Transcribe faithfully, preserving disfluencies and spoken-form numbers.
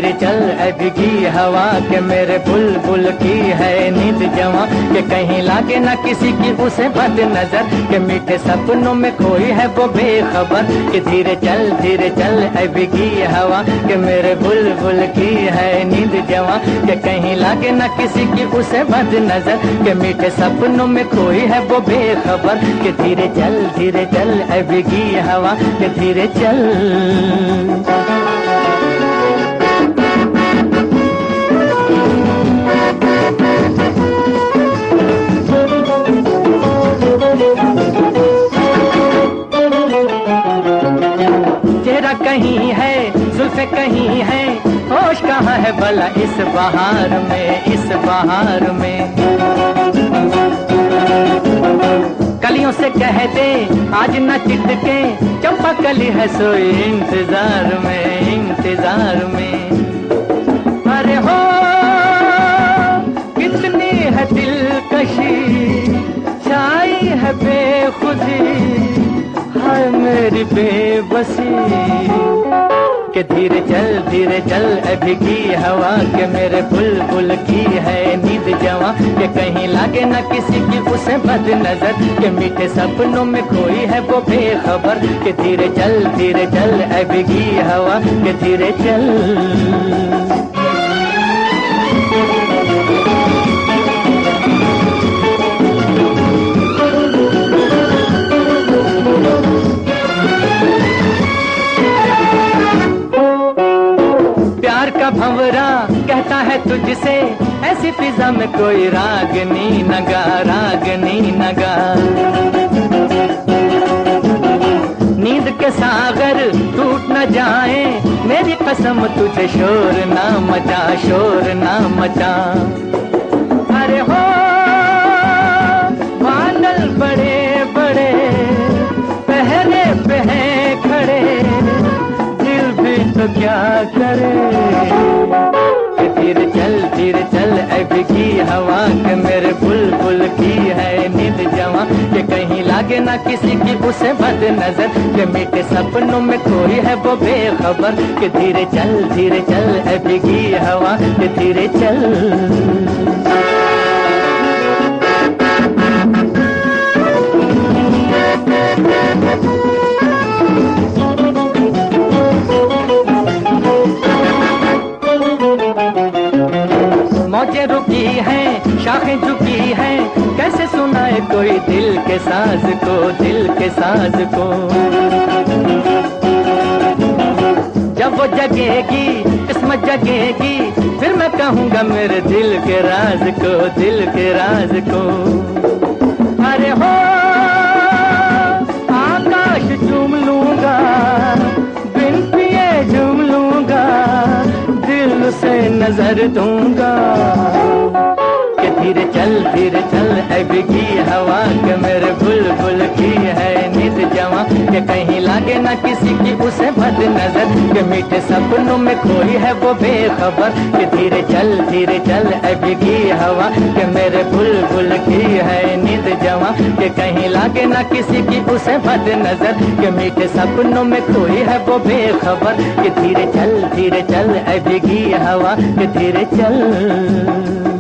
धीरे चल ऐ भीगी हवा के मेरे बुलबुल की है नींद जवां के कहीं लागे ना किसी की उसे बद नजर के मीठे सपनों में खोई है वो बेखबर कि धीरे चल धीरे चल ऐ भीगी हवा के मेरे बुलबुल की है नींद जवां के कहीं लागे ना किसी की उसे बद नजर के मीठे सपनों में खोई है वो बेखबर कि धीरे चल धीरे चल ऐ भीगी हवा के धीरे चल। चेहरा कहीं है जुल्फे कहीं है होश कहाँ है भला इस बहार में इस बहार में कलियों से कह दे आज न चिटके चंपा कली है सोई इंतजार में इंतजार में अरे हो कितनी है दिलकशी छाई है बेखुदी हाय मेरी बेबसी के धीरे चल धीरे चल ऐ भीगी हवा के मेरे बुलबुल की है नींद जवां के कहीं लागे ना किसी की उसे बद नजर के मीठे सपनों में खोई है वो बेखबर के धीरे चल धीरे चल ऐ भीगी हवा के धीरे चल। भंवरा कहता है तुझसे ऐसी फिजा में कोई रागनी नगा रागनी नगा नींद के सागर टूट न जाए मेरी कसम तुझे शोर ना मचा शोर ना मचा अरे हो बादल बड़े बड़े पहले पे हैं खड़े दिल भी तो क्या करे धीरे चल धीरे चल ऐ भीगी हवा के मेरे बुलबुल की है नींद जवां के कहीं लागे ना किसी की उसे बद नजर के मीठे सपनों में खोई है वो बेखबर के धीरे चल धीरे चल ऐ भीगी हवा के धीरे चल। मौजें रुकी हैं शाखें झुकी हैं कैसे सुनाए कोई दिल के साज को दिल के साज को जब वो जगेगी किस्मत जगेगी फिर मैं कहूँगा मेरे दिल के राज को दिल के राज को अरे हो आकाश चूम लूंगा बिन पिए झूम लूंगा दिल से नजर दूंगा कि धीरे चल धीरे चल ऐ भीगी हवा के मेरे बुलबुल की है नींद जवां के कहीं लागे ना किसी की उसे बद नजर के मीठे सपनों में खोई है वो बेखबर कि धीरे चल धीरे चल ऐ भीगी हवा के मेरे बुलबुल की है नींद जवां के कहीं लागे ना किसी की उसे बद नजर के मीठे सपनों में खोई है वो बेखबर कि धीरे चल धीरे चल ऐ भीगी हवा के धीरे चल।